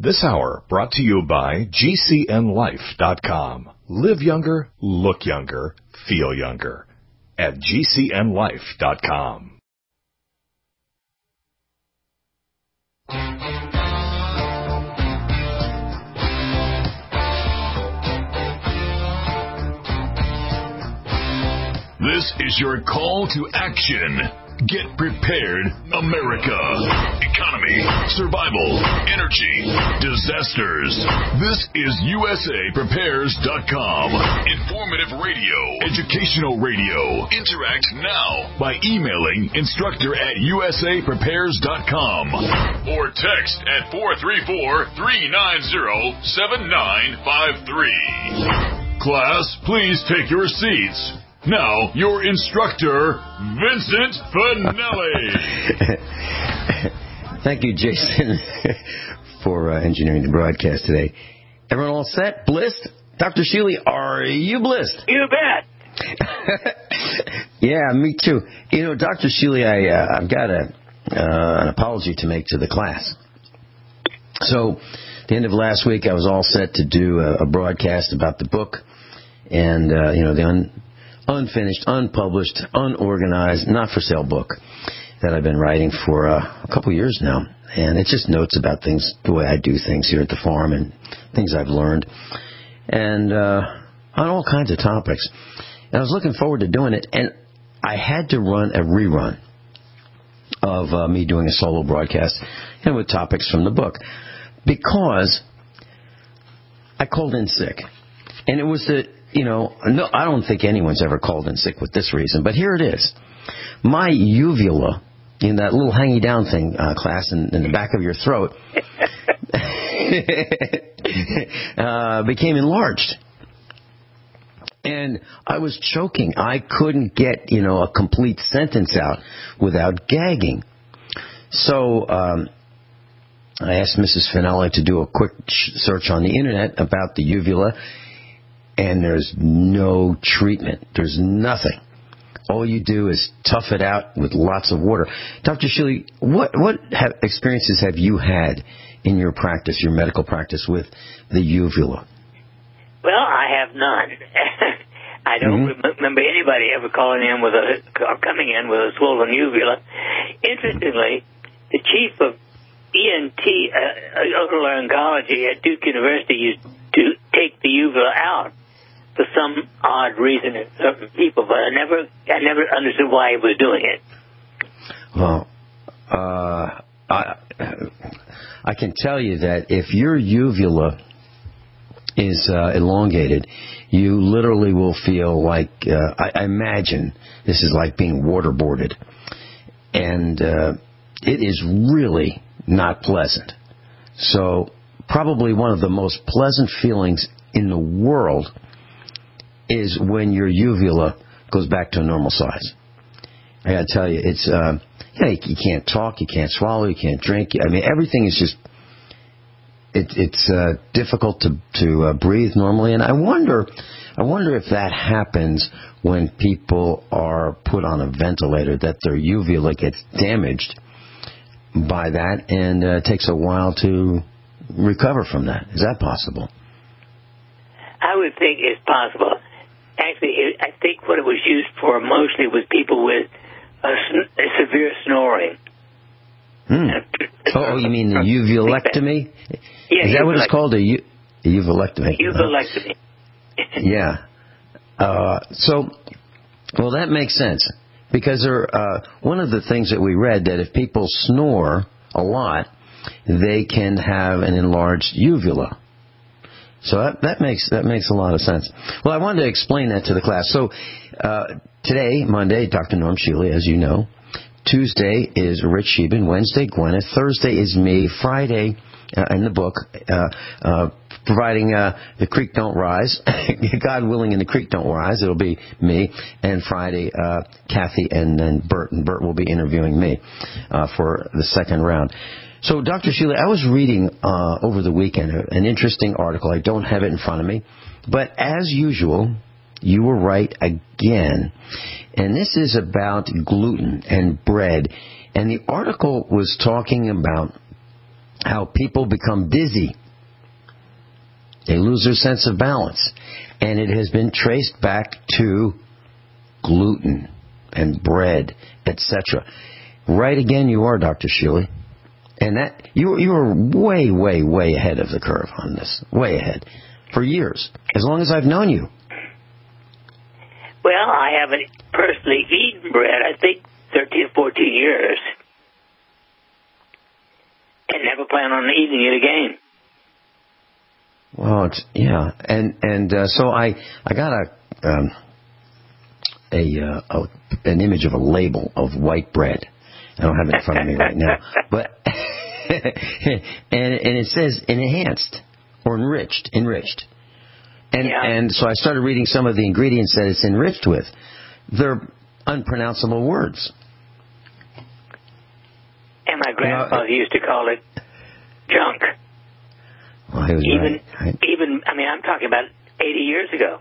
This hour brought to you by GCNLife.com. Live younger, look younger, feel younger at GCNLife.com. This is your call to action. Get prepared, America. Economy, survival, energy, disasters. This is USAPrepares.com. Informative radio, educational radio. Interact now by emailing instructor@USAPrepares.com or text at 434-390-7953. Class, please take your seats. Now, your instructor, Vincent Finelli. Thank you, Jason, for engineering the broadcast today. Everyone all set? Blissed? Dr. Shealy, are you blissed? You bet. Yeah, me too. You know, Dr. Shealy, I've got an apology to make to the class. So, at the end of last week, I was all set to do a broadcast about the book and, the unfinished, unpublished, unorganized, not-for-sale book that I've been writing for a couple years now. And it's just notes about things, the way I do things here at the farm and things I've learned, and on all kinds of topics. And I was looking forward to doing it, and I had to run a rerun of me doing a solo broadcast and with topics from the book because I called in sick. And it was no, I don't think anyone's ever called in sick with this reason, but here it is. My uvula, in that little hangy down thing, class, in the back of your throat, became enlarged. And I was choking. I couldn't get, a complete sentence out without gagging. So I asked Mrs. Finelli to do a quick search on the Internet about the uvula, and there's no treatment. There's nothing. All you do is tough it out with lots of water. Dr. Shealy, what experiences have you had in your practice, your medical practice, with the uvula? Well, I have none. I don't remember anybody ever coming in with a swollen uvula. Interestingly, the chief of ENT, otolaryngology at Duke University, used to take the uvula out for some odd reason in certain people, but I never understood why he was doing it. Well, I can tell you that if your uvula is elongated, you literally will feel like, I imagine this is like being waterboarded. And it is really not pleasant. So probably one of the most pleasant feelings in the world is when your uvula goes back to a normal size. I gotta tell you, it's you can't talk, you can't swallow, you can't drink. I mean, everything is just it's difficult to breathe normally. And I wonder if that happens when people are put on a ventilator, that their uvula gets damaged by that, and it takes a while to recover from that. Is that possible? I would think it's possible. Actually, I think what it was used for mostly was people with severe snoring. Oh, you mean the uvulectomy? Yeah, is that what it's called? A uvulectomy? Uvulectomy. Yeah. Well, that makes sense. Because one of the things that we read, that if people snore a lot, they can have an enlarged uvula. So that makes a lot of sense. Well, I wanted to explain that to the class. So today, Monday, Dr. Norm Shealy, as you know. Tuesday is Rich Sheben. Wednesday, Gwyneth. Thursday is me. Friday, in the book, providing the creek don't rise. God willing, and the creek don't rise. It'll be me. And Friday, Kathy and then Bert. And Bert will be interviewing me for the second round. So, Dr. Shealy, I was reading over the weekend an interesting article. I don't have it in front of me. But as usual, you were right again. And this is about gluten and bread. And the article was talking about how people become dizzy. They lose their sense of balance. And it has been traced back to gluten and bread, etc. Right again, you are, Dr. Shealy. And that you are way, way, way ahead of the curve on this. Way ahead. For years. As long as I've known you. Well, I haven't personally eaten bread, I think 13, 14 years. And never plan on eating it again. Well, yeah. And so I got an image of a label of white bread. I don't have it in front of me right now. But and it says enhanced or enriched. And so I started reading some of the ingredients that it's enriched with. They're unpronounceable words. And my grandfather used to call it junk. Well, he was right. Even, I mean, I'm talking about 80 years ago.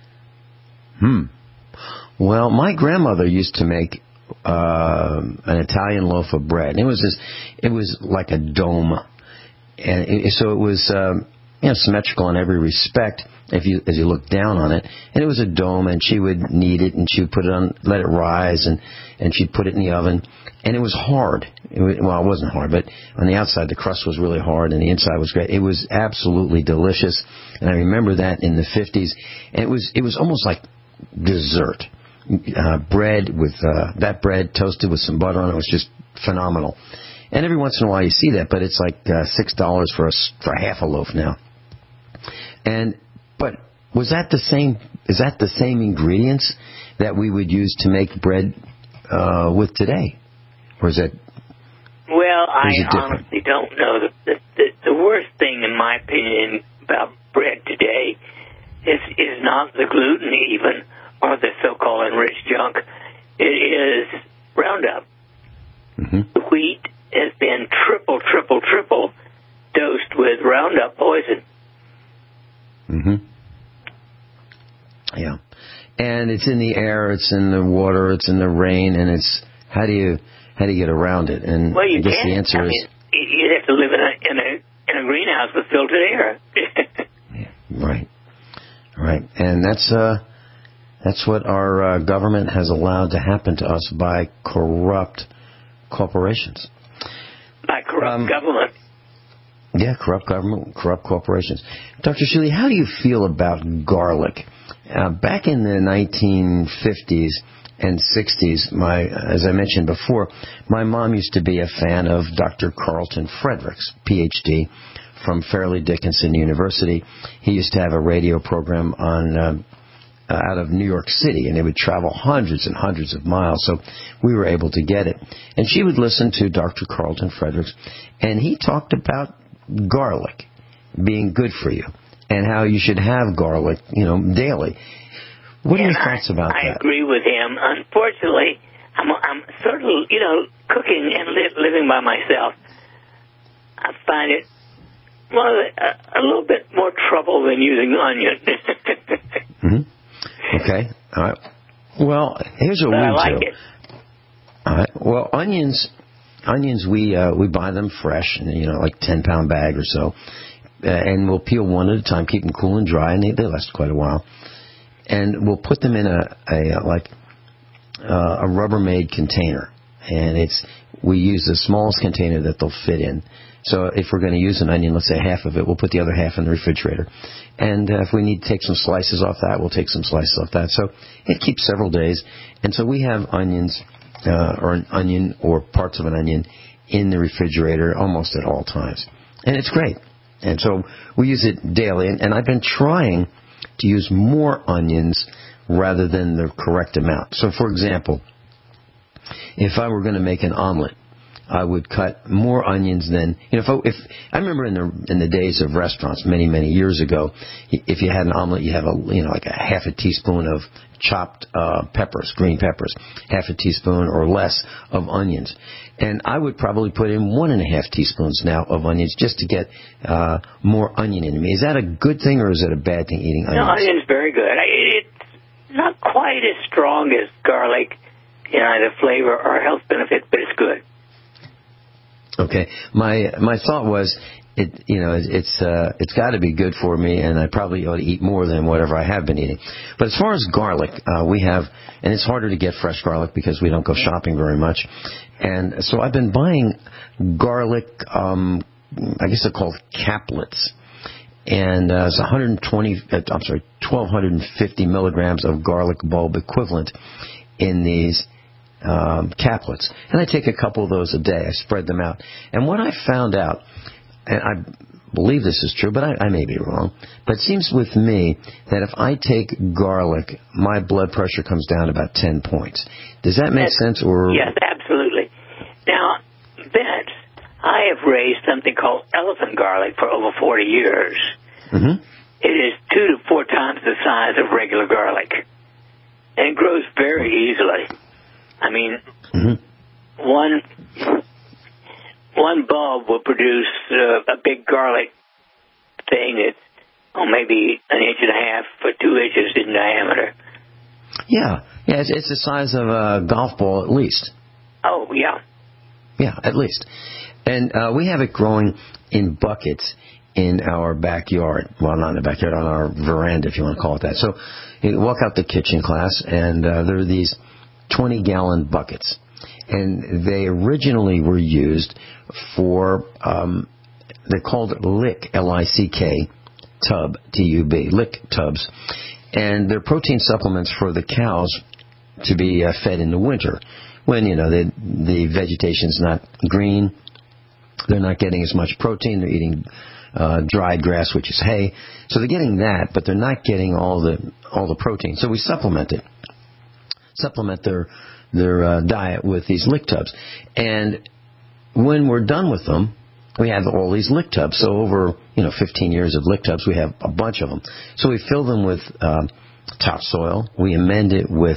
Well, my grandmother used to make an Italian loaf of bread. It was like a dome, and so it was symmetrical in every respect. As you look down on it, and it was a dome, and she would knead it, and she would put it on, let it rise, and she'd put it in the oven, and it was hard. It wasn't hard, but on the outside the crust was really hard, and the inside was great. It was absolutely delicious, and I remember that in the 50s, and it was almost like dessert. Bread with that bread toasted with some butter on it was just phenomenal. And every once in a while you see that, but it's like $6 for half a loaf now. But was that the same? Is that the same ingredients that we would use to make bread with today, or is that? Well, I honestly don't know. The worst thing, in my opinion, about bread today is not the gluten even, or the so-called enriched junk. It is Roundup. Mm-hmm. The wheat has been triple dosed with Roundup poison. Mm-hmm. Yeah. And it's in the air, it's in the water, it's in the rain, and it's how do you get around it? And well, you I guess can't. the answer is you have to live in a greenhouse with filtered air. Yeah, right. And that's what our government has allowed to happen to us by corrupt corporations. By corrupt government. Yeah, corrupt government, corrupt corporations. Dr. Shealy, how do you feel about garlic? Back in the 1950s and 60s, as I mentioned before, my mom used to be a fan of Dr. Carlton Fredericks, Ph.D., from Fairleigh Dickinson University. He used to have a radio program on out of New York City, and it would travel hundreds and hundreds of miles, so we were able to get it. And she would listen to Dr. Carlton Fredericks, and he talked about garlic being good for you and how you should have garlic, daily. What are your thoughts about that? I agree with him. Unfortunately, I'm sort of, cooking and living by myself. I find it a little bit more trouble than using onion. Mm-hmm. Okay. All right. Well, here's what we do. I like it. All right. Well, onions, we buy them fresh, like 10-pound bag or so, and we'll peel one at a time, keep them cool and dry, and they last quite a while. And we'll put them in a Rubbermaid container, and we use the smallest container that they'll fit in. So if we're going to use an onion, let's say half of it, we'll put the other half in the refrigerator. And if we need to take some slices off that, we'll take some slices off that. So it keeps several days. And so we have onions, or an onion or parts of an onion in the refrigerator almost at all times. And it's great. And so we use it daily. And I've been trying to use more onions rather than the correct amount. So, for example, if I were going to make an omelet, I would cut more onions than, if I remember in the days of restaurants many, many years ago, if you had an omelet, you have like a half a teaspoon of chopped peppers, green peppers, half a teaspoon or less of onions. And I would probably put in 1.5 teaspoons now of onions just to get more onion in me. Is that a good thing or is it a bad thing, eating onions? No, onion's very good. It's not quite as strong as garlic in either flavor or health benefit, but it's good. Okay. My thought was, it's got to be good for me, and I probably ought to eat more than whatever I have been eating. But as far as garlic, we have, and it's harder to get fresh garlic because we don't go shopping very much. And so I've been buying garlic, I guess they're called caplets. And it's 1,250 milligrams of garlic bulb equivalent in these caplets. And I take a couple of those a day. I spread them out. And what I found out, and I believe this is true, but I may be wrong, but it seems with me that if I take garlic, my blood pressure comes down about 10 points. Does that make sense? Or Yes, absolutely. Now, Vince, I have raised something called elephant garlic for over 40 years. Mm-hmm. It is 2 to 4 times the size of regular garlic. And it grows very easily. I mean, one bulb will produce a big garlic thing that's maybe 1.5 inches or 2 inches in diameter. Yeah, it's the size of a golf ball at least. Oh, yeah. Yeah, at least. And we have it growing in buckets in our backyard. Well, not in the backyard, on our veranda, if you want to call it that. So you walk out the kitchen class, and there are these 20-gallon buckets. And they originally were used for, they're called lick, L-I-C-K, tub, T-U-B, lick tubs. And they're protein supplements for the cows to be fed in the winter. When, the vegetation's not green, they're not getting as much protein, they're eating dried grass, which is hay. So they're getting that, but they're not getting all the protein. So we supplement their diet with these lick tubs. And when we're done with them, we have all these lick tubs. So over 15 years of lick tubs, we have a bunch of them. So we fill them with topsoil. We amend it with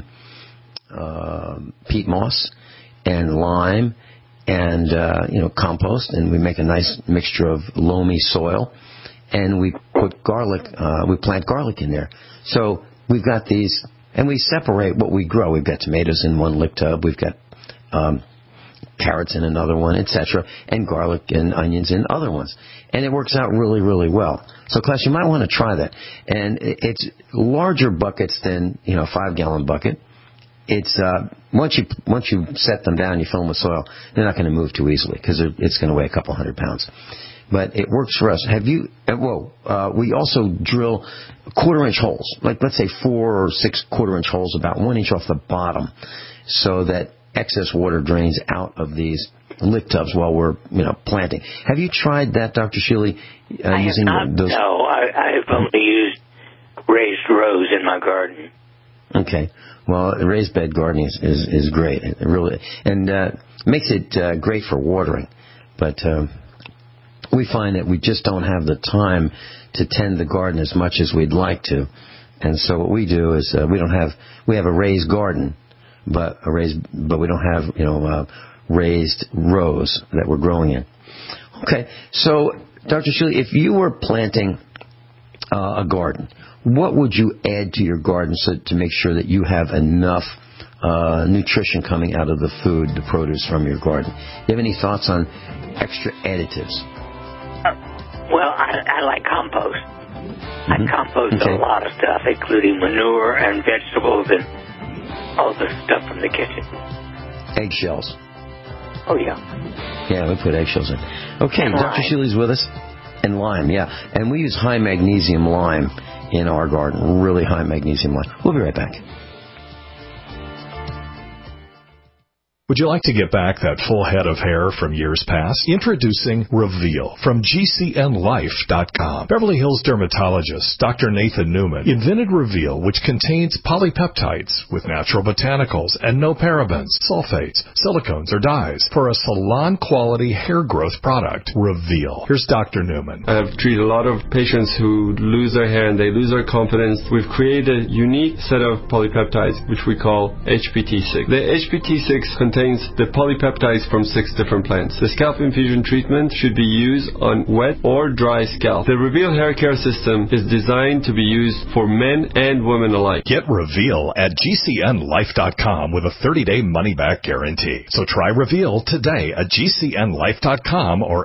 peat moss and lime and compost, and we make a nice mixture of loamy soil, and we put garlic. We plant garlic in there. So we've got these. And we separate what we grow. We've got tomatoes in one lick tub. We've got carrots in another one, etc., and garlic and onions in other ones. And it works out really, really well. So, class, you might want to try that. And it's larger buckets than, a 5-gallon bucket. It's once you set them down, you fill them with soil, they're not going to move too easily because it's going to weigh a couple 100 pounds. But it works for us. We also drill 1/4-inch holes, like let's say 4 or 6 1/4-inch holes, about 1 inch off the bottom, so that excess water drains out of these lick tubs while we're planting. Have you tried that, Dr. Shealy? I have not. No, I've only used raised rows in my garden. Okay. Well, raised bed gardening is great. It really, and makes it great for watering, but. We find that we just don't have the time to tend the garden as much as we'd like to, and so what we do is we have a raised garden, but we don't have raised rows that we're growing in. Okay, so Dr. Shealy, if you were planting a garden, what would you add to your garden to make sure that you have enough nutrition coming out of the food, the produce from your garden? Do you have any thoughts on extra additives? Well, I like compost. I compost a lot of stuff, including manure and vegetables and all the stuff from the kitchen. Eggshells. Oh, yeah. Yeah, we put eggshells in. Okay, and Dr. Shealy's with us. And lime, yeah. And we use high magnesium lime in our garden, really high magnesium lime. We'll be right back. Would you like to get back that full head of hair from years past? Introducing Reveal from GCNLife.com. Beverly Hills dermatologist Dr. Nathan Newman invented Reveal, which contains polypeptides with natural botanicals and no parabens, sulfates, silicones, or dyes for a salon-quality hair growth product. Reveal. Here's Dr. Newman. I've treated a lot of patients who lose their hair and they lose their confidence. We've created a unique set of polypeptides, which we call HPT6. The HPT6 contains contains the polypeptides from 6 different plants. The scalp infusion treatment should be used on wet or dry scalp. The Reveal hair care system is designed to be used for men and women alike. Get Reveal at GCNlife.com with a 30-day money-back guarantee. So try Reveal today at GCNlife.com or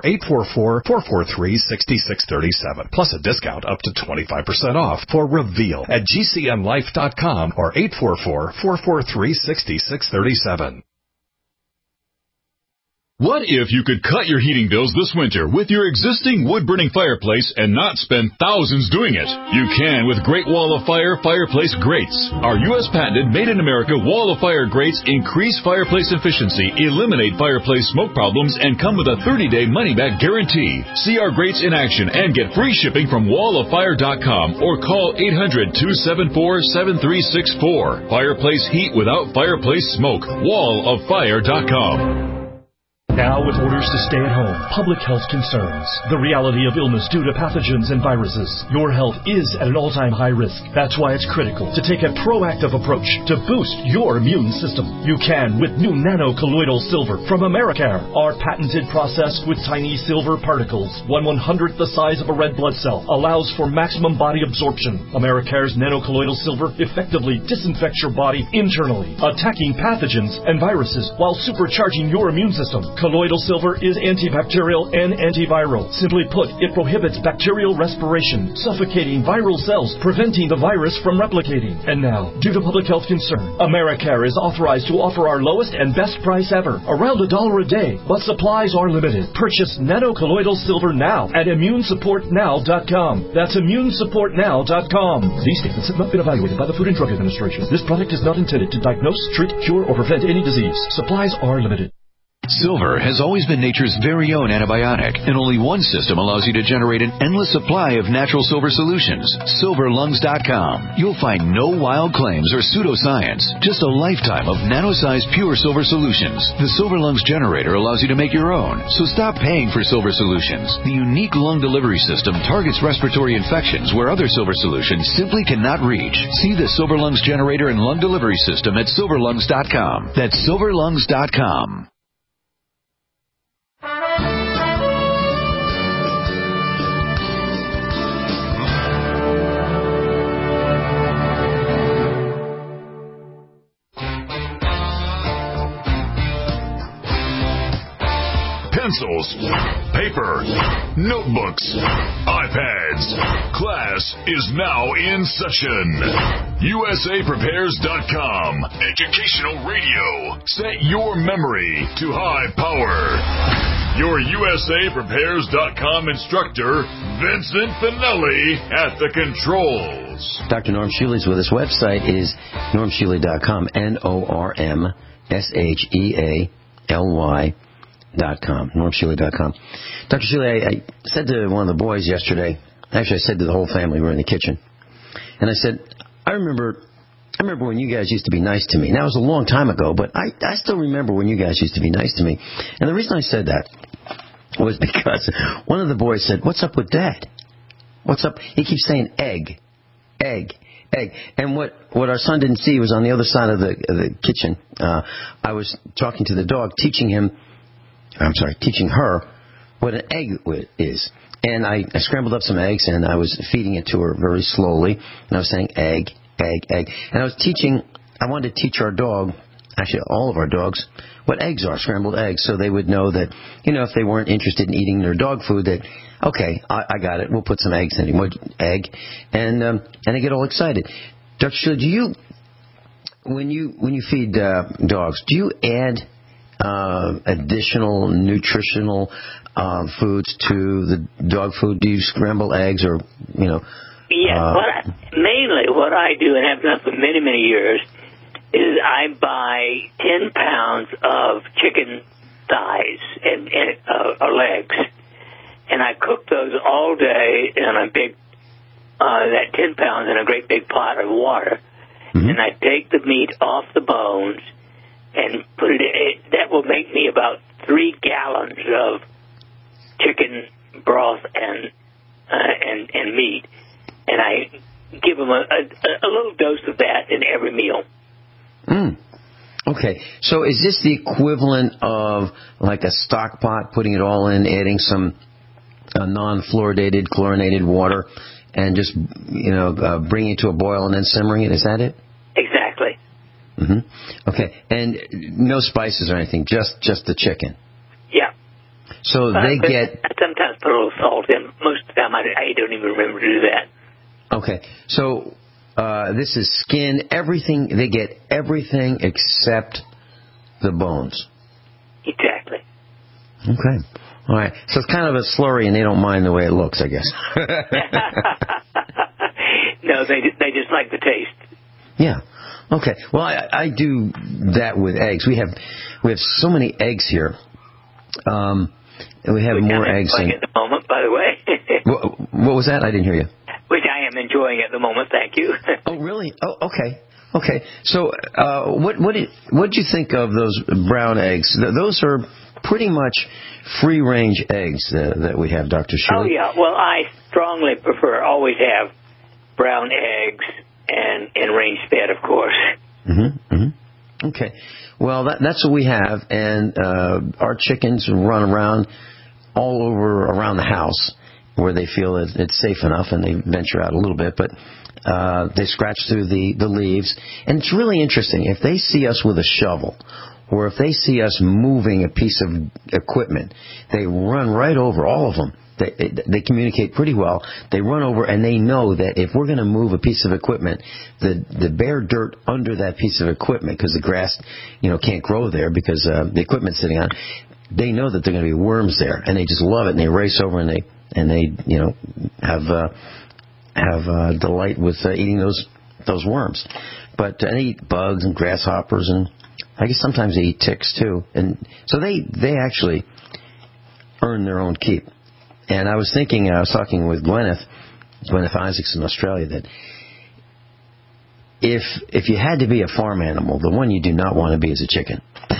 844-443-6637. Plus a discount up to 25% off for Reveal at GCNlife.com or 844-443-6637. What if you could cut your heating bills this winter with your existing wood-burning fireplace and not spend thousands doing it? You can with Great Wall of Fire fireplace grates. Our U.S. patented made-in-America Wall of Fire grates increase fireplace efficiency, eliminate fireplace smoke problems, and come with a 30-day money-back guarantee. See our grates in action and get free shipping from walloffire.com or call 800-274-7364. Fireplace heat without fireplace smoke. walloffire.com. Now with orders to stay at home, public health concerns, the reality of illness due to pathogens and viruses, your health is at an all-time high risk. That's why it's critical to take a proactive approach to boost your immune system. You can with new nano-colloidal silver from Americare. Our patented process with tiny silver particles, 1/100th the size of a red blood cell, allows for maximum body absorption. Americare's nano-colloidal silver effectively disinfects your body internally, attacking pathogens and viruses while supercharging your immune system. Colloidal silver is antibacterial and antiviral. Simply put, it prohibits bacterial respiration, suffocating viral cells, preventing the virus from replicating. And now, due to public health concern, Americare is authorized to offer our lowest and best price ever, around $1 a day, but supplies are limited. Purchase nano-colloidal silver now at immunesupportnow.com. That's immunesupportnow.com. These statements have not been evaluated by the Food and Drug Administration. This product is not intended to diagnose, treat, cure, or prevent any disease. Supplies are limited. Silver has always been nature's very own antibiotic, and only one system allows you to generate an endless supply of natural silver solutions. SilverLungs.com. You'll find no wild claims or pseudoscience, just a lifetime of nano-sized pure silver solutions. The Silver Lungs generator allows you to make your own, so stop paying for silver solutions. The unique lung delivery system targets respiratory infections where other silver solutions simply cannot reach. See the Silver Lungs generator and lung delivery system at SilverLungs.com. That's SilverLungs.com. Pencils, paper, notebooks, iPads. Class is now in session. USAPrepares.com. Educational radio. Set your memory to high power. Your USAPrepares.com instructor, Vincent Finelli, at the controls. Dr. Norm Shealy's with us. Website is normshealy.com. NORMSHEALY.com. NormShealy.com. Dr. Shealy, I said to one of the boys yesterday, actually I said to the whole family, we were in the kitchen, and I said, I remember when you guys used to be nice to me. Now, it was a long time ago, but I still remember when you guys used to be nice to me. And the reason I said that was because one of the boys said, what's up with Dad? What's up? He keeps saying egg, egg, egg. And what our son didn't see was on the other side of the kitchen. I was talking to the dog, teaching her what an egg is. And I scrambled up some eggs, and I was feeding it to her very slowly. And I was saying egg, egg, egg. And I wanted to teach our dog, actually all of our dogs, what eggs are, scrambled eggs, so they would know that, if they weren't interested in eating their dog food, that, okay, I got it, we'll put some eggs in it, egg. And they get all excited. Dr. Shealy, when you feed dogs, do you add additional nutritional foods to the dog food? Do you scramble eggs or, Yeah, mainly what I do, and have done for many, many years, is I buy 10 pounds of chicken thighs and legs, and I cook those all day in a big, that 10 pounds in a great big pot of water, and I take the meat off the bones and put it in. That will make me about 3 gallons of chicken broth and meat, and I give them a little dose of that in every meal. Okay, so is this the equivalent of like a stock pot, putting it all in, adding some non-fluoridated, chlorinated water, and just, bringing it to a boil and then simmering it? Is that it? Exactly. Mm-hmm. Okay, and no spices or anything, just the chicken. Yeah. So they get... I sometimes put a little salt in. Most of the time I don't even remember to do that. Okay, so this is skin, everything. They get everything except the bones. Exactly. Okay. All right. So it's kind of a slurry, and they don't mind the way it looks, I guess. No, they just like the taste. Yeah. Okay. Well, I do that with eggs. We have so many eggs here. And we have more eggs at the moment, by the way. What was that? I didn't hear you. Which I am enjoying at the moment. Thank you. Oh, really? Oh, okay. Okay. So, what did you think of those brown eggs? Those are pretty much free-range eggs that we have, Dr. Shirley. Oh, yeah. Well, I strongly prefer always have brown eggs and range-fed, of course. Mm-hmm. Mm-hmm. Okay. Well, that's what we have, and our chickens run around all over around the house where they feel that it's safe enough, and they venture out a little bit, but they scratch through the leaves. And it's really interesting. If they see us with a shovel, or if they see us moving a piece of equipment, they run right over, all of them. They communicate pretty well. They run over, and they know that if we're going to move a piece of equipment, the bare dirt under that piece of equipment, because the grass, can't grow there because the equipment's sitting on, they know that there are going to be worms there, and they just love it, and they race over and they have delight with eating those worms. But they eat bugs and grasshoppers, and I guess sometimes they eat ticks too. And so they actually earn their own keep. And I was thinking, I was talking with Gwyneth Isaacs in Australia, that if you had to be a farm animal, the one you do not want to be is a chicken.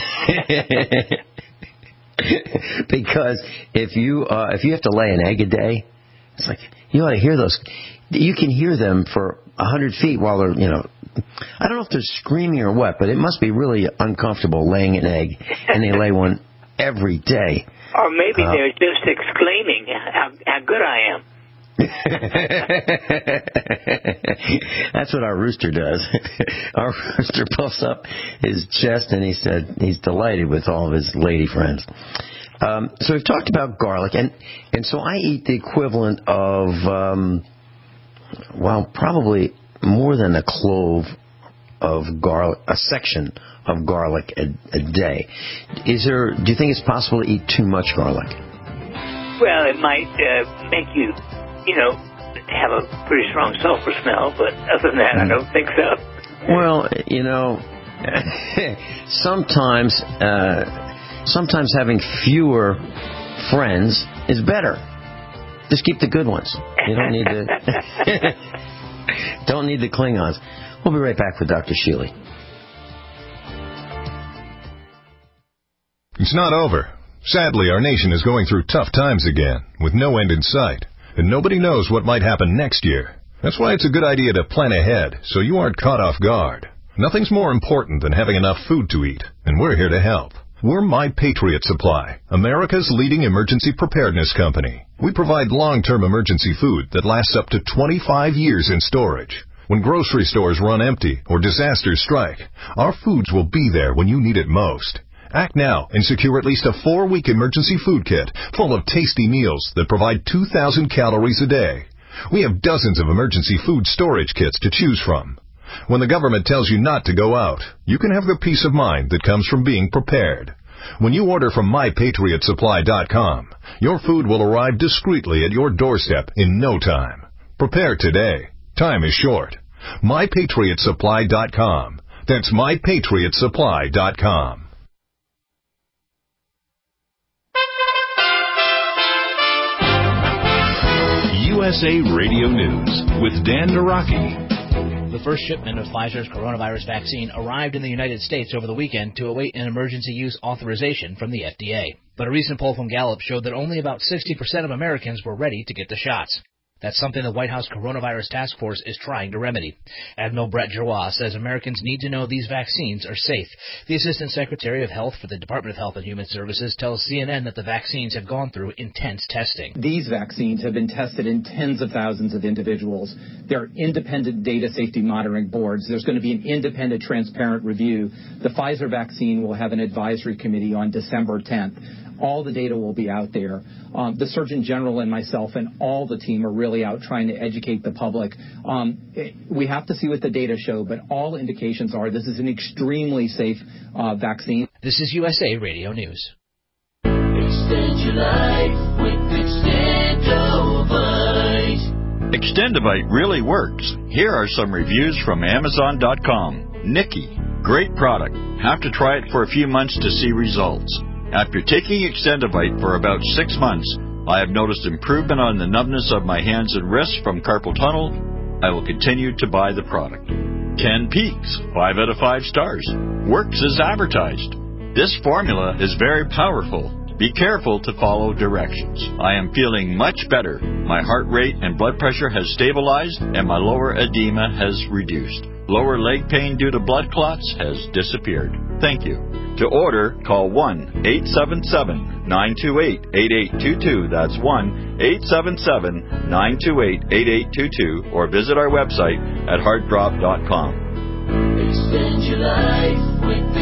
Because if you have to lay an egg a day, it's like, you ought to hear those. You can hear them for 100 feet while they're, I don't know if they're screaming or what, but it must be really uncomfortable laying an egg, and they lay one every day. Or maybe they're just exclaiming how good I am. That's what our rooster does. Our rooster puffs up his chest, and he said he's delighted with all of his lady friends. So we've talked about garlic, and so I eat the equivalent of, probably more than a clove of garlic, a section of garlic a day. Do you think it's possible to eat too much garlic? Well, it might make you, have a pretty strong sulfur smell, but other than that, I don't think so. Well, sometimes having fewer friends is better. Just keep the good ones. You don't need don't need the Klingons. We'll be right back with Dr. Shealy. It's not over. Sadly, our nation is going through tough times again, with no end in sight, and nobody knows what might happen next year. That's why it's a good idea to plan ahead, so you aren't caught off guard. Nothing's more important than having enough food to eat, and we're here to help. We're My Patriot Supply, America's leading emergency preparedness company. We provide long-term emergency food that lasts up to 25 years in storage. When grocery stores run empty or disasters strike, our foods will be there when you need it most. Act now and secure at least a 4-week emergency food kit full of tasty meals that provide 2,000 calories a day. We have dozens of emergency food storage kits to choose from. When the government tells you not to go out, you can have the peace of mind that comes from being prepared. When you order from MyPatriotSupply.com, your food will arrive discreetly at your doorstep in no time. Prepare today. Time is short. MyPatriotSupply.com. That's MyPatriotSupply.com. USA Radio News with Dan Naraki. The first shipment of Pfizer's coronavirus vaccine arrived in the United States over the weekend to await an emergency use authorization from the FDA. But a recent poll from Gallup showed that only about 60% of Americans were ready to get the shots. That's something the White House Coronavirus Task Force is trying to remedy. Admiral Brett Giroir says Americans need to know these vaccines are safe. The Assistant Secretary of Health for the Department of Health and Human Services tells CNN that the vaccines have gone through intense testing. These vaccines have been tested in tens of thousands of individuals. There are independent data safety monitoring boards. There's going to be an independent, transparent review. The Pfizer vaccine will have an advisory committee on December 10th. All the data will be out there. The Surgeon General and myself and all the team are really out trying to educate the public. We have to see what the data show, but all indications are this is an extremely safe vaccine. This is USA Radio News. Extend your life with Extendovite. Extendovite really works. Here are some reviews from Amazon.com. Nikki, great product. Have to try it for a few months to see results. After taking Extendovite for about 6 months, I have noticed improvement on the numbness of my hands and wrists from carpal tunnel. I will continue to buy the product. Ken Peaks, 5 out of 5 stars. Works as advertised. This formula is very powerful. Be careful to follow directions. I am feeling much better. My heart rate and blood pressure has stabilized and my lower edema has reduced. Lower leg pain due to blood clots has disappeared. Thank you. To order, call 1-877-928-8822. That's 1-877-928-8822. Or visit our website at heartdrop.com. Extend your life with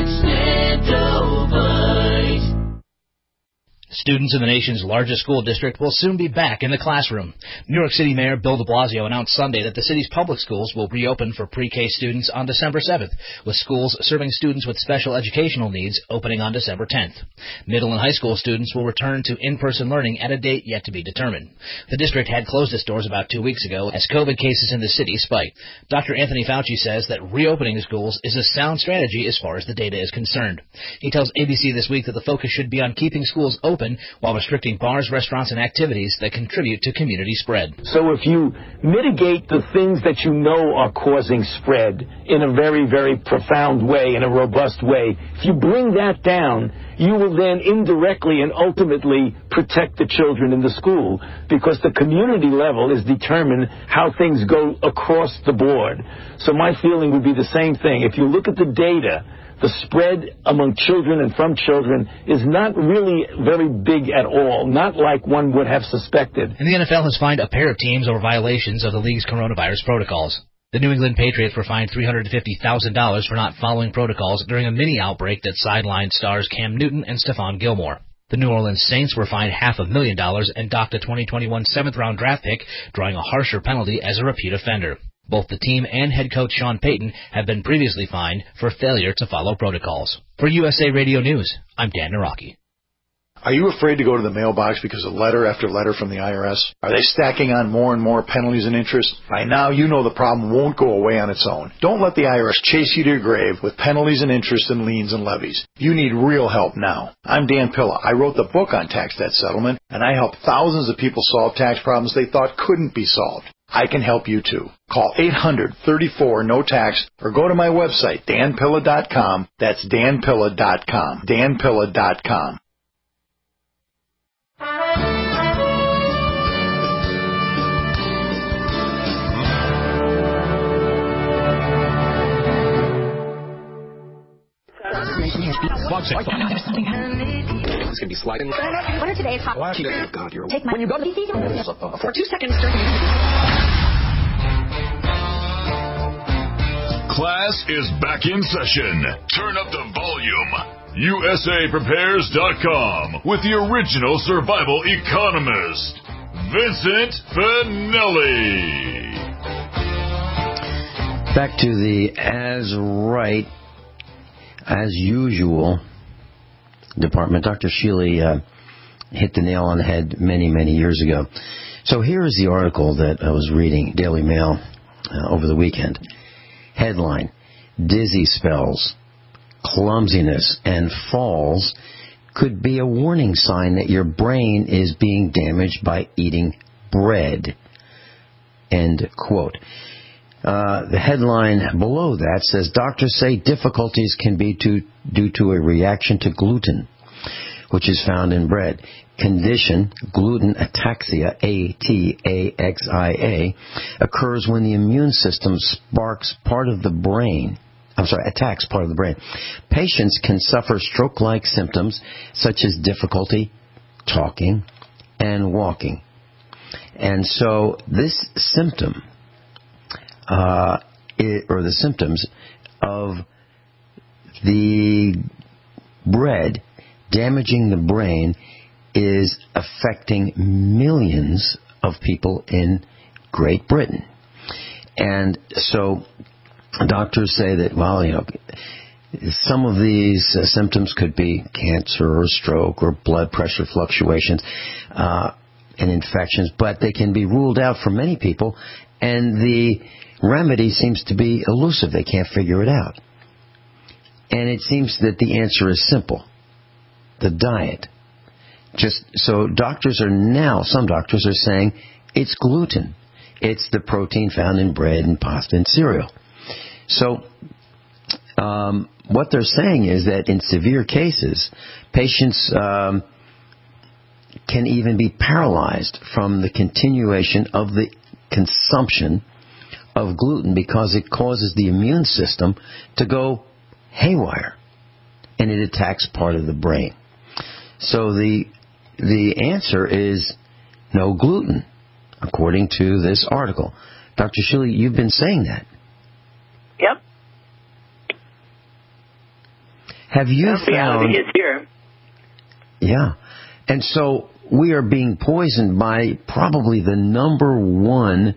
Extendovite. Students in the nation's largest school district will soon be back in the classroom. New York City Mayor Bill de Blasio announced Sunday that the city's public schools will reopen for pre-K students on December 7th, with schools serving students with special educational needs opening on December 10th. Middle and high school students will return to in-person learning at a date yet to be determined. The district had closed its doors about 2 weeks ago as COVID cases in the city spiked. Dr. Anthony Fauci says that reopening schools is a sound strategy as far as the data is concerned. He tells ABC This Week that the focus should be on keeping schools open while restricting bars, restaurants, and activities that contribute to community spread. So if you mitigate the things that you know are causing spread in a very, very profound way, in a robust way, if you bring that down, you will then indirectly and ultimately protect the children in the school, because the community level is determined how things go across the board. So my feeling would be the same thing. If you look at the data, the spread among children and from children is not really very big at all, not like one would have suspected. And the NFL has fined a pair of teams over violations of the league's coronavirus protocols. The New England Patriots were fined $350,000 for not following protocols during a mini outbreak that sidelined stars Cam Newton and Stephon Gilmore. The New Orleans Saints were fined $500,000 and docked a 2021 seventh-round draft pick, drawing a harsher penalty as a repeat offender. Both the team and head coach Sean Payton have been previously fined for failure to follow protocols. For USA Radio News, I'm Dan Naraki. Are you afraid to go to the mailbox because of letter after letter from the IRS? Are they stacking on more and more penalties and interest? By now, you know the problem won't go away on its own. Don't let the IRS chase you to your grave with penalties and interest and liens and levies. You need real help now. I'm Dan Pilla. I wrote the book on tax debt settlement, and I helped thousands of people solve tax problems they thought couldn't be solved. I can help you too. Call 800-34-NO-TAX or go to my website, danpilla.com. That's danpilla.com. danpilla.com. It's going to be sliding. What are today's hot? Oh, God, you're... Take my... When you go to... For 2 seconds... Class is back in session. Turn up the volume. USAPrepares.com with the original survival economist, Vincent Finelli. Back to the as usual department. Dr. Shealy hit the nail on the head many, many years ago. So here is the article that I was reading, Daily Mail, over the weekend. Headline: Dizzy spells, clumsiness, and falls could be a warning sign that your brain is being damaged by eating bread. End quote. The headline below that says, doctors say difficulties can be due to a reaction to gluten. which is found in bread. Condition, gluten ataxia, ATAXIA, occurs when the immune system attacks part of the brain. Patients can suffer stroke-like symptoms such as difficulty talking and walking. And so this symptom, or the symptoms of the bread damaging the brain, is affecting millions of people in Great Britain. And so doctors say that, well, some of these symptoms could be cancer or stroke or blood pressure fluctuations and infections, but they can be ruled out for many people, and the remedy seems to be elusive. They can't figure it out. And it seems that the answer is simple: the diet. So some doctors are saying it's gluten. It's the protein found in bread and pasta and cereal. So what they're saying is that in severe cases, patients can even be paralyzed from the continuation of the consumption of gluten because it causes the immune system to go haywire, and it attacks part of the brain. So the answer is no gluten, according to this article. Dr. Shilley, you've been saying that. Yep. Have you found... It's here. Yeah. And so we are being poisoned by probably the number one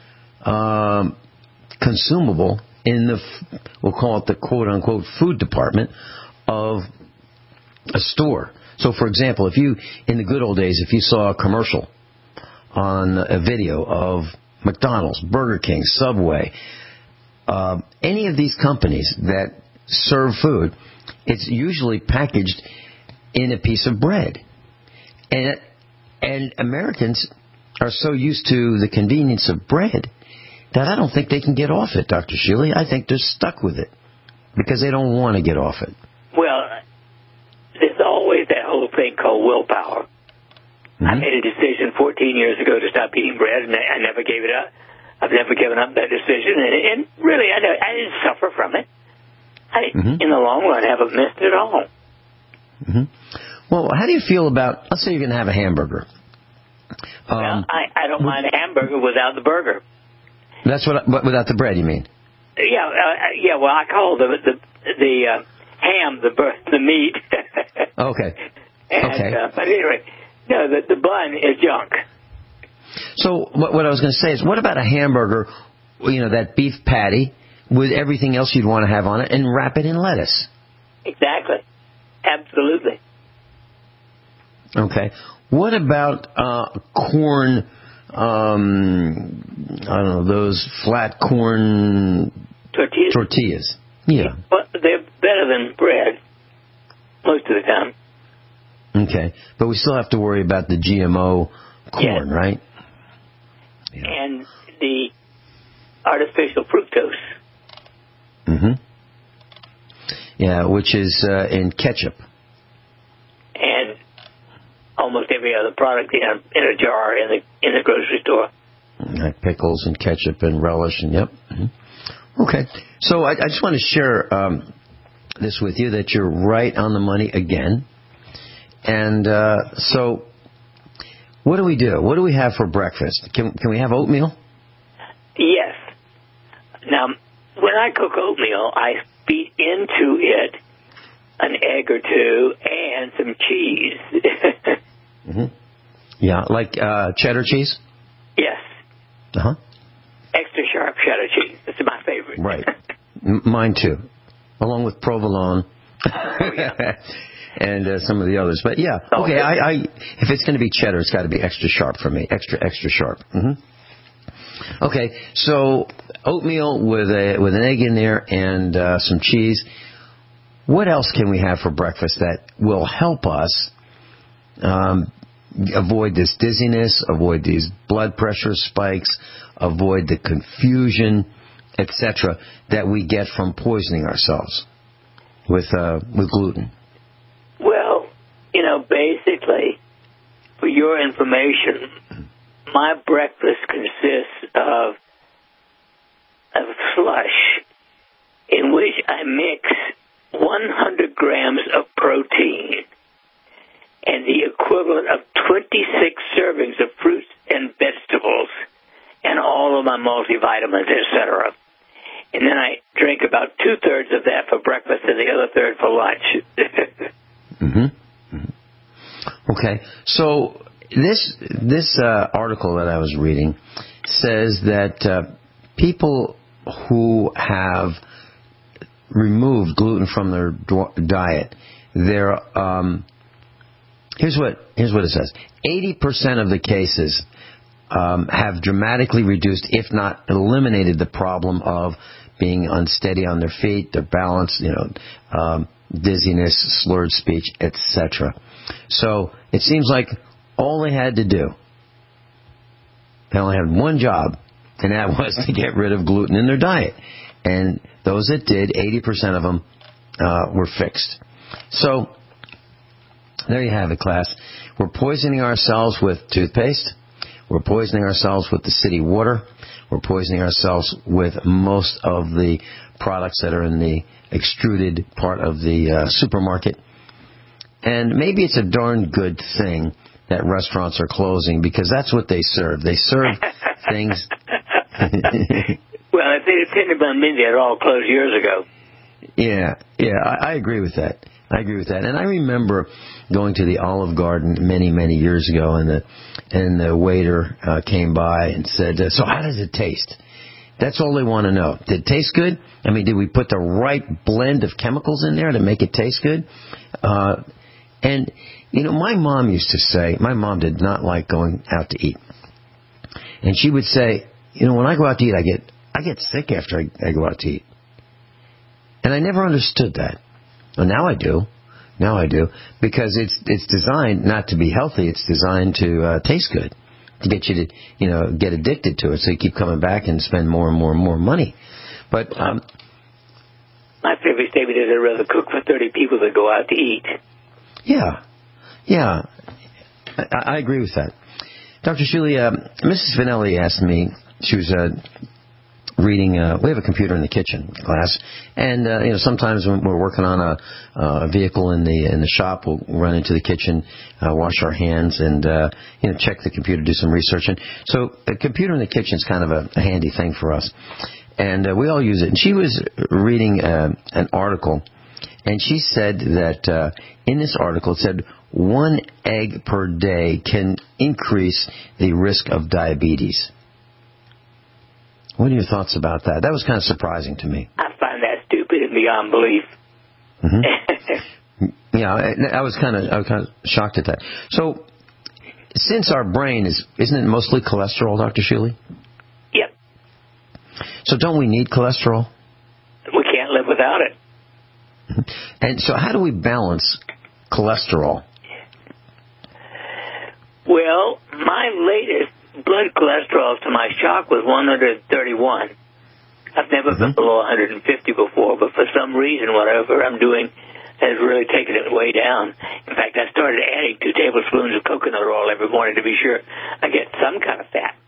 consumable in we'll call it the quote-unquote food department of a store. So, for example, in the good old days, if you saw a commercial on a video of McDonald's, Burger King, Subway, any of these companies that serve food, it's usually packaged in a piece of bread. And Americans are so used to the convenience of bread that I don't think they can get off it, Dr. Shilley. I think they're stuck with it because they don't want to get off it. Well, there's always that whole thing called willpower. Mm-hmm. I made a decision 14 years ago to stop eating bread, and I never gave it up. I've never given up that decision, and really, I didn't suffer from it. In the long run, haven't missed it all. Mm-hmm. Well, how do you feel about, let's say you're going to have a hamburger. Well, I don't mind a hamburger without the burger. That's without the bread, you mean? Yeah. Well, I call the ham the meat. Okay. But anyway, no, the bun is junk. So what I was going to say is, what about a hamburger? That beef patty with everything else you'd want to have on it, and wrap it in lettuce. Exactly. Absolutely. Okay. What about corn? I don't know, those flat corn tortillas. Yeah. But they're better than bread most of the time. Okay. But we still have to worry about the GMO corn, right? Yeah. And the artificial fructose. Mm-hmm. Yeah, which is in ketchup. And almost every other product in a jar in the grocery store. Like pickles and ketchup and relish and yep. Mm-hmm. Okay. So I just want to share this with you, that you're right on the money again. And so what do we do? What do we have for breakfast? Can we have oatmeal? Yes. Now, when I cook oatmeal, I feed into it an egg or two and some cheese. Mm-hmm. Yeah, like cheddar cheese? Yes. Uh-huh. Extra sharp cheddar cheese. It's my favorite. Right. Mine too. Along with provolone. Oh, yeah. And some of the others. But yeah, okay, if it's going to be cheddar, it's got to be extra sharp for me. Extra sharp. Mm-hmm. Okay, so oatmeal with an egg in there and some cheese. What else can we have for breakfast that will help us avoid this dizziness, avoid these blood pressure spikes, avoid the confusion, etc., that we get from poisoning ourselves with gluten? Well, your information, my breakfast consists of slush in which I mix 100 grams of protein and the equivalent of 26 servings of fruits and vegetables and all of my multivitamins, etc. And then I drink about 2/3 of that for breakfast and the other third for lunch. Okay, so this article that I was reading says that people who have removed gluten from their diet, they're here's what it says: 80% of the cases have dramatically reduced, if not eliminated, the problem of being unsteady on their feet, their balance, dizziness, slurred speech, etc. So it seems like all they had to do, they only had one job, and that was to get rid of gluten in their diet. And those that did, 80% of them were fixed. So there you have it, class. We're poisoning ourselves with toothpaste. We're poisoning ourselves with the city water. We're poisoning ourselves with most of the products that are in the extruded part of the supermarket. And maybe it's a darn good thing that restaurants are closing, because that's what they serve. They serve things... Well, if they'd depended on me, they'd all closed years ago. Yeah, I agree with that. And I remember going to the Olive Garden many, many years ago, and the waiter came by and said, "So how does it taste?" That's all they want to know. Did it taste good? I mean, did we put the right blend of chemicals in there to make it taste good? And, my mom used to say, my mom did not like going out to eat. And she would say, when I go out to eat, I get sick after I go out to eat. And I never understood that. Well, now I do, because it's designed not to be healthy. It's designed to taste good, to get you to get addicted to it, so you keep coming back and spend more and more and more money. But my favorite statement is I'd rather cook for 30 people than go out to eat. Yeah, I agree with that. Dr. Shuley, Mrs. Finelli asked me, she was reading, we have a computer in the kitchen class, and sometimes when we're working on a vehicle in the shop, we'll run into the kitchen, wash our hands, and check the computer, do some research. And so a computer in the kitchen is kind of a handy thing for us, and we all use it. And she was reading an article, and she said that in this article it said 1 egg per day can increase the risk of diabetes. What are your thoughts about that? That was kind of surprising to me. I find that stupid and beyond belief. Mm-hmm. Yeah, I was kind of shocked at that. So, since our brain isn't it mostly cholesterol, Dr. Shuley? Yep. So don't we need cholesterol? We can't live without it. And so how do we balance cholesterol? Well, my latest blood cholesterol, to my shock, was 131. I've never been below 150 before, but for some reason, whatever I'm doing has really taken it way down. In fact, I started adding 2 tablespoons of coconut oil every morning to be sure I get some kind of fat.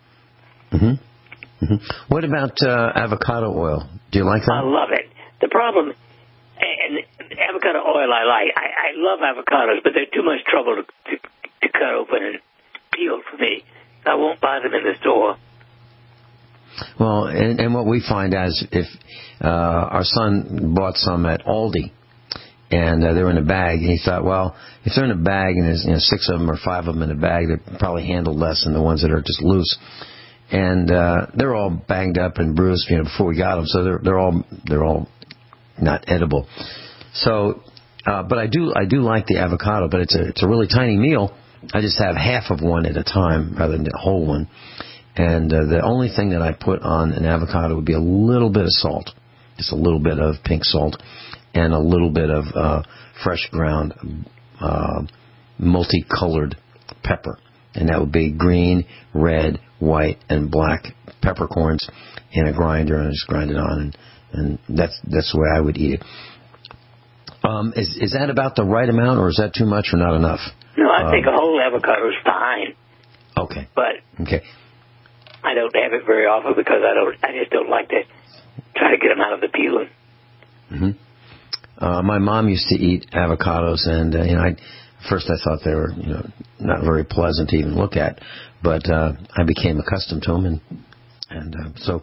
What about avocado oil? Do you like that? I love it. The problem, and avocado oil I like. I love avocados, but they're too much trouble to cut open and peel for me. I won't buy them in the store. Well, and what we find is if our son bought some at Aldi, and they were in a bag, and he thought, well, if they're in a bag and there's 6 of them or 5 of them in a bag, they're probably handled less than the ones that are just loose. And they're all banged up and bruised, before we got them, so they're all not edible. So, but I do like the avocado, but it's a really tiny meal. I just have half of one at a time rather than a whole one. And the only thing that I put on an avocado would be a little bit of salt, just a little bit of pink salt, and a little bit of fresh ground multicolored pepper. And that would be green, red, white, and black peppercorns in a grinder, and I just grind it on, and that's the way I would eat it. Is that about the right amount, or is that too much or not enough? No, I think a whole avocado is fine. Okay. But okay. I don't have it very often because I just don't like to try to get them out of the peeling. Mm-hmm. My mom used to eat avocados, and first I thought they were not very pleasant to even look at, but I became accustomed to them, so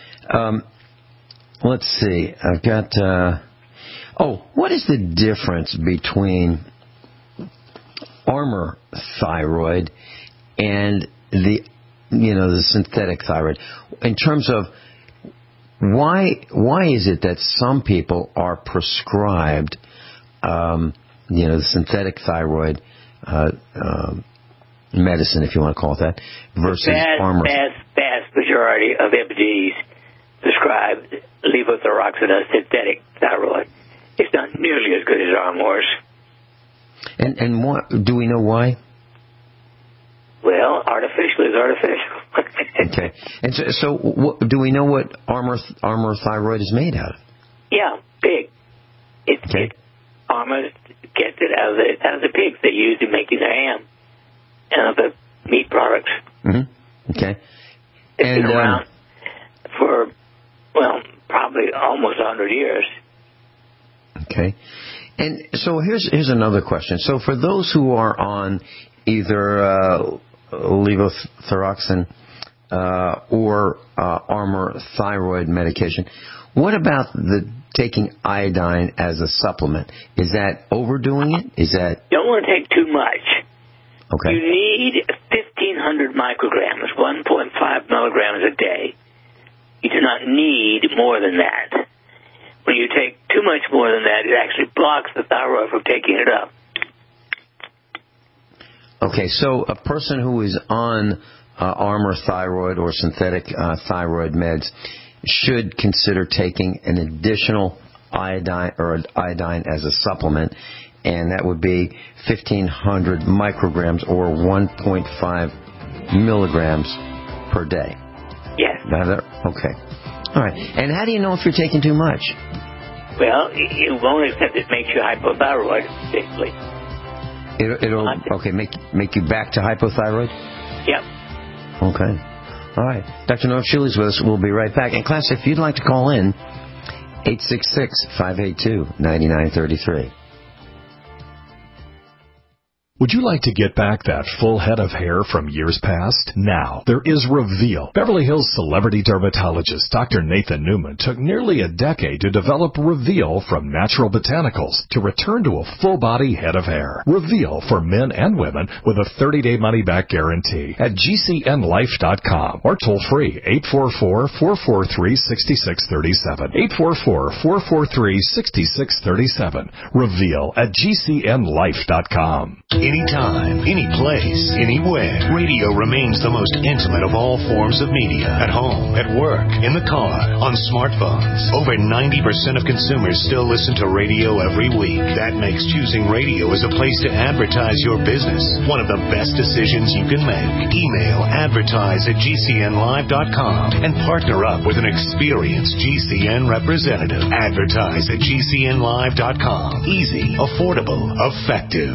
let's see. I've got. What is the difference between Armour thyroid and the synthetic thyroid in terms of why is it that some people are prescribed the synthetic thyroid medicine, if you want to call it that, versus Armour? Vast majority of MDs prescribe levothyroxine, a synthetic thyroid. It's not nearly as good as Armour's. And what, do we know why? Well, artificial is artificial. Okay. And so do we know what Armour thyroid is made out of? Yeah, pig. Armour gets it out of the pigs they use in making their ham and other meat products. Mm-hmm. Okay. It's been around for, probably almost 100 years. Okay. And so here's another question. So for those who are on either levothyroxine or Armour thyroid medication, what about taking iodine as a supplement? Is that overdoing it? Is that... You don't want to take too much. Okay. You need 1,500 micrograms, 1.5 milligrams a day. You do not need more than that. When you take too much more than that, it actually blocks the thyroid from taking it up. Okay, so a person who is on Armour thyroid or synthetic thyroid meds should consider taking an additional iodine as a supplement, and that would be 1,500 micrograms or 1.5 milligrams per day. Yes. Okay. All right. And how do you know if you're taking too much? Well, it won't, except it makes you hypothyroid, basically. It'll make you back to hypothyroid? Yep. Okay. All right. Dr. Norm Schule's with us. We'll be right back. And class, if you'd like to call in, 866-582-9933. Would you like to get back that full head of hair from years past? Now, there is Reveal. Beverly Hills celebrity dermatologist Dr. Nathan Newman took nearly a decade to develop Reveal from natural botanicals to return to a full-body head of hair. Reveal for men and women with a 30-day money-back guarantee at GCNlife.com or toll-free 844-443-6637. 844-443-6637. Reveal at GCNlife.com. Anytime, any place, anywhere. Radio remains the most intimate of all forms of media. At home, at work, in the car, on smartphones. Over 90% of consumers still listen to radio every week. That makes choosing radio as a place to advertise your business one of the best decisions you can make. Email advertise@gcnlive.com and partner up with an experienced GCN representative. Advertise at GCNlive.com. Easy, affordable, effective.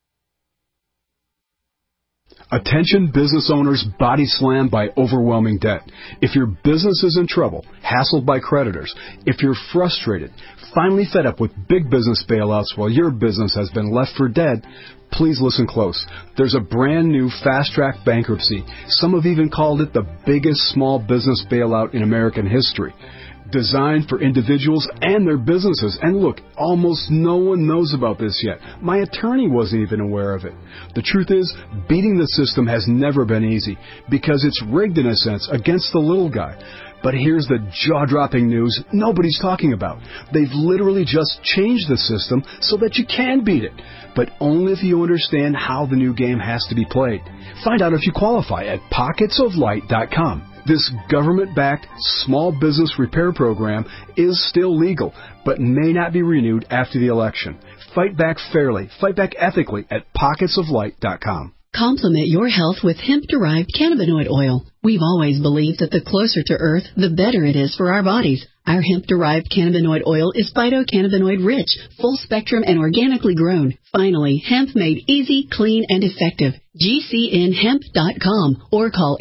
Attention business owners body slammed by overwhelming debt. If your business is in trouble, hassled by creditors, if you're frustrated, finally fed up with big business bailouts while your business has been left for dead, please listen close. There's a brand new fast-track bankruptcy. Some have even called it the biggest small business bailout in American history. Designed for individuals and their businesses. And look, almost no one knows about this yet. My attorney wasn't even aware of it. The truth is, beating the system has never been easy because it's rigged in a sense against the little guy. But here's the jaw-dropping news nobody's talking about. They've literally just changed the system so that you can beat it, but only if you understand how the new game has to be played. Find out if you qualify at pocketsoflight.com. This government-backed small business repair program is still legal, but may not be renewed after the election. Fight back fairly. Fight back ethically at pocketsoflight.com. Complement your health with hemp-derived cannabinoid oil. We've always believed that the closer to Earth, the better it is for our bodies. Our hemp-derived cannabinoid oil is phytocannabinoid-rich, full-spectrum, and organically grown. Finally, hemp made easy, clean, and effective. GCNhemp.com or call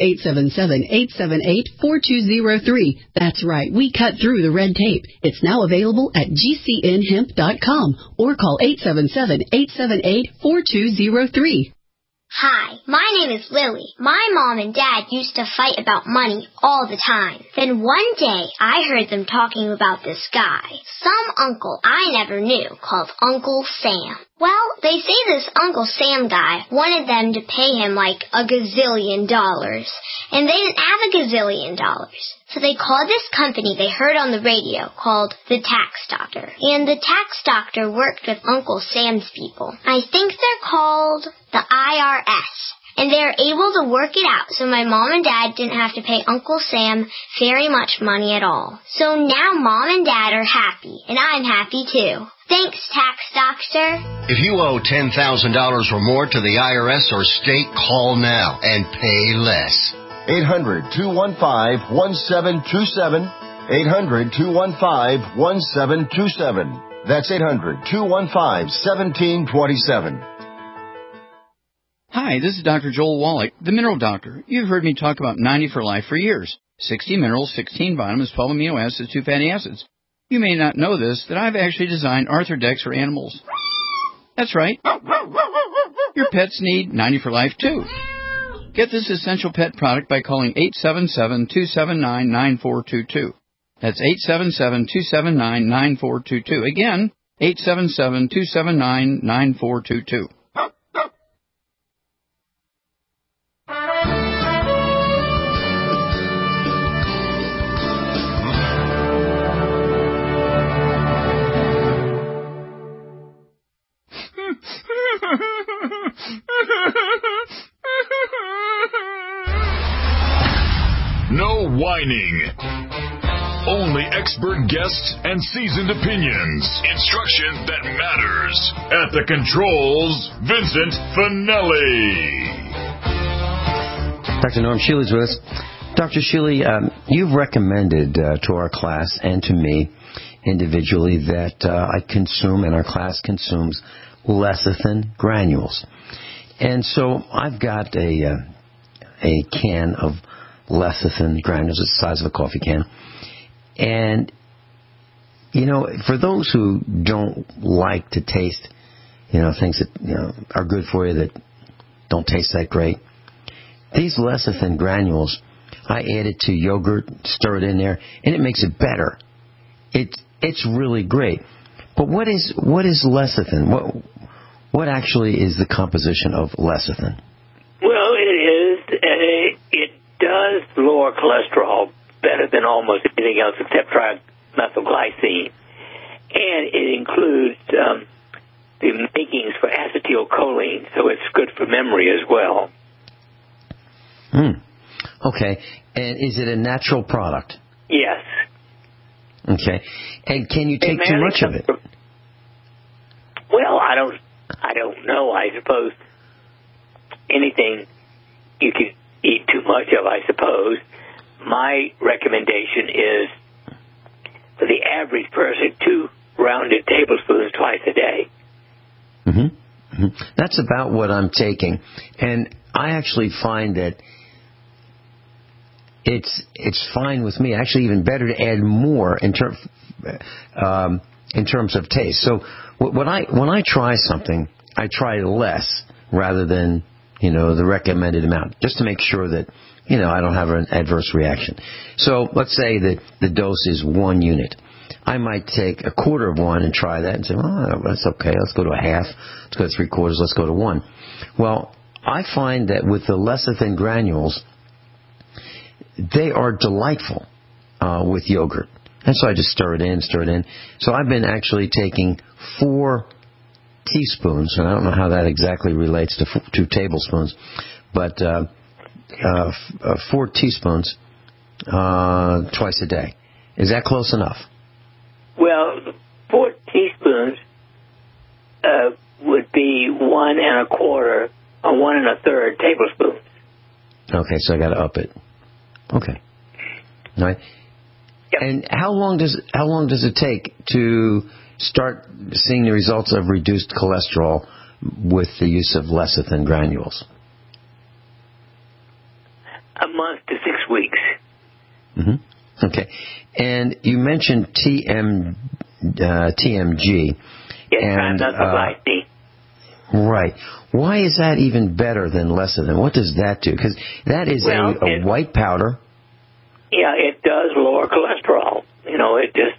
877-878-4203. That's right, we cut through the red tape. It's now available at GCNhemp.com or call 877-878-4203. Hi, my name is Lily. My mom and dad used to fight about money all the time. Then one day, I heard them talking about this guy, some uncle I never knew, called Uncle Sam. Well, they say this Uncle Sam guy wanted them to pay him like $1 gazillion, and they didn't have $1 gazillion. So they called this company they heard on the radio called the Tax Doctor. And the Tax Doctor worked with Uncle Sam's people. I think they're called the IRS. And they're able to work it out so my mom and dad didn't have to pay Uncle Sam very much money at all. So now Mom and Dad are happy, and I'm happy too. Thanks, Tax Doctor. If you owe $10,000 or more to the IRS or state, call now and pay less. 800-215-1727. 800-215-1727. That's 800-215-1727. Hi, this is Dr. Joel Wallach, the Mineral Doctor. You've heard me talk about 90 for Life for years. 60 minerals, 16 vitamins, 12 amino acids, 2 fatty acids. You may not know this, that I've actually designed Arthrodex for animals. That's right. Your pets need 90 for Life, too. Get this essential pet product by calling 877-279-9422. That's 877-279-9422. Again, 877-279-9422. No whining. Only expert guests and seasoned opinions. Instruction that matters. At the controls, Vincent Finelli. Dr. Norm Shealy's with us. Dr. Shealy, you've recommended to our class and to me individually that I consume and our class consumes lecithin granules. And so I've got a can of lecithin granules, the size of a coffee can. And, you know, for those who don't like to taste, you know, things that, you know, are good for you that don't taste that great, these lecithin granules, I add it to yogurt, stir it in there, and it makes it better. It's really great. But what is lecithin? What actually is the composition of lecithin? Well, it does lower cholesterol better than almost anything else except trimethylglycine. And it includes the makings for acetylcholine, so it's good for memory as well. Okay. And is it a natural product? Yes. Okay. And can you take too much of it? Well, I don't know. I suppose anything you can eat too much of, I suppose. My recommendation is for the average person 2 rounded tablespoons twice a day. That's about what I'm taking. And I actually find that it's fine with me. Actually, even better to add more in terms of taste. So when I try something, I try less rather than, you know, the recommended amount, just to make sure that, you know, I don't have an adverse reaction. So let's say that the dose is 1 unit. I might take a quarter of one and try that and say, well, that's okay. Let's go to a half. Let's go to 3/4. Let's go to 1. Well, I find that with the lecithin granules, they are delightful with yogurt. And so I just stir it in. So I've been actually taking 4 teaspoons, and I don't know how that exactly relates to 2 tablespoons, but 4 teaspoons twice a day. Is that close enough? Well, 4 teaspoons would be 1 1/4 or 1 1/3 tablespoons. Okay, so I got to up it. Okay. All right. Yep. And how long does it take to start seeing the results of reduced cholesterol with the use of lecithin granules? A month to 6 weeks. Mm-hmm. Okay. And you mentioned TMG. Yes, and trimethylglycine. Right. Why is that even better than lecithin? What does that do? Because that is a white powder. Yeah, it does lower cholesterol. You know, it just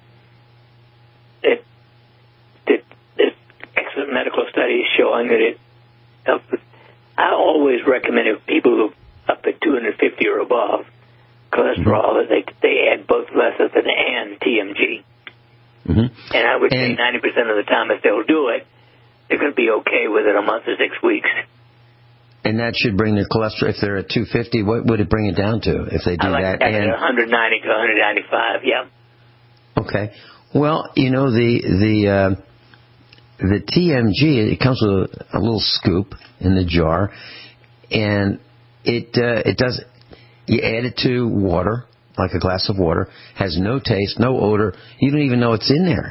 there's excellent medical studies showing that it helps. I always recommend if people who are up at 250 or above cholesterol that they add both lecithin and TMG. And I would say 90% of the time, if they'll do it, they're going to be okay within a month to 6 weeks. And that should bring their cholesterol, if they're at 250, what would it bring it down to if they do that? And 190 to 195, yeah. Okay. Well, you know, the TMG, it comes with a little scoop in the jar, and it does, you add it to water, like a glass of water, has no taste, no odor, you don't even know it's in there.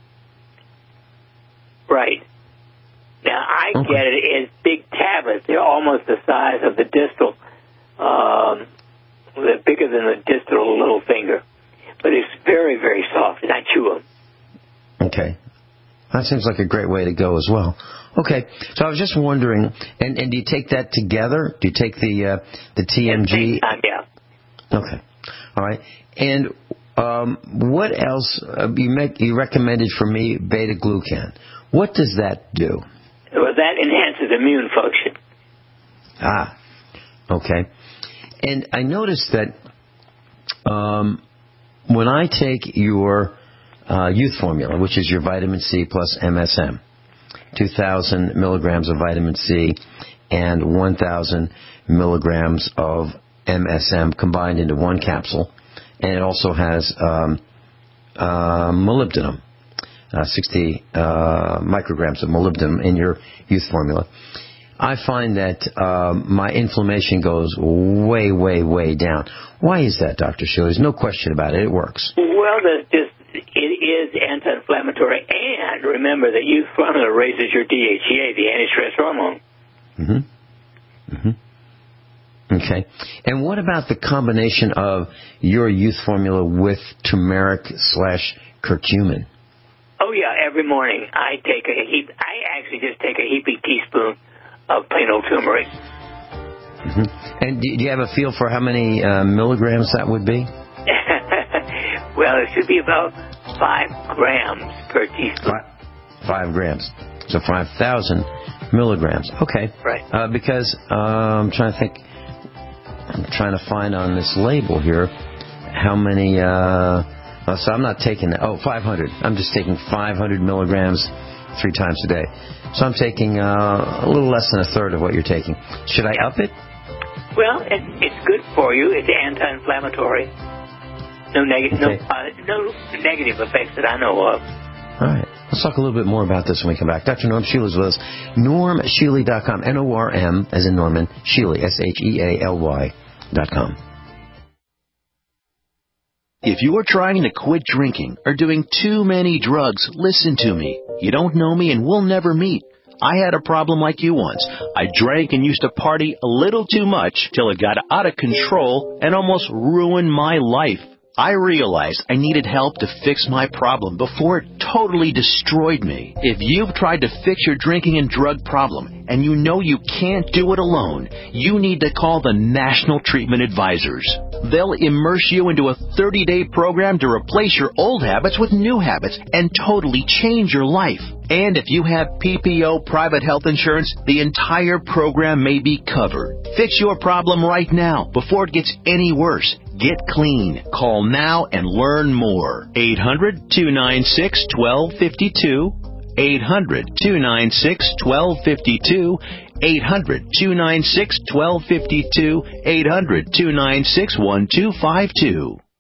Right. Now, I get it in big tablets. They're almost the size of the distal. They're bigger than the distal little finger. But it's very, very soft, and I chew them. Okay. That seems like a great way to go as well. Okay. So I was just wondering, and do you take that together? Do you take the TMG? Yeah. Okay. All right. And what else? You recommended for me beta-glucan. What does that do? Well, that enhances immune function. Ah, okay. And I noticed that when I take your youth formula, which is your vitamin C plus MSM, 2,000 milligrams of vitamin C and 1,000 milligrams of MSM combined into one capsule, and it also has molybdenum. 60 micrograms of molybdenum in your youth formula. I find that my inflammation goes way, way, way down. Why is that, Dr. Shealy? There's no question about it. It works. Well, it is anti-inflammatory, and remember that youth formula raises your DHEA, the anti-stress hormone. Okay. And what about the combination of your youth formula with turmeric/curcumin? Oh, yeah, every morning I actually just take a heaping teaspoon of plain old turmeric. And do you have a feel for how many milligrams that would be? Well, it should be about 5 grams per teaspoon. 5 grams. So 5,000 milligrams. Okay. Right. Because I'm trying to think, I'm trying to find on this label here how many... so I'm not taking that. 500. I'm just taking 500 milligrams 3 times a day. So I'm taking a little less than a third of what you're taking. Should I up it? Well, it's good for you. It's anti-inflammatory. No negative effects that I know of. All right. Let's talk a little bit more about this when we come back. Dr. Norm Shealy is with us. NormShealy.com. NORM, as in Norman, Shealy, SHEALY.com. If you are trying to quit drinking or doing too many drugs, listen to me. You don't know me and we'll never meet. I had a problem like you once. I drank and used to party a little too much till it got out of control and almost ruined my life. I realized I needed help to fix my problem before it totally destroyed me. If you've tried to fix your drinking and drug problem and you know you can't do it alone, you need to call the National Treatment Advisors. They'll immerse you into a 30-day program to replace your old habits with new habits and totally change your life. And if you have PPO private health insurance, the entire program may be covered. Fix your problem right now before it gets any worse. Get clean. Call now and learn more. 800-296-1252. 800-296-1252. 800-296-1252. 800-296-1252.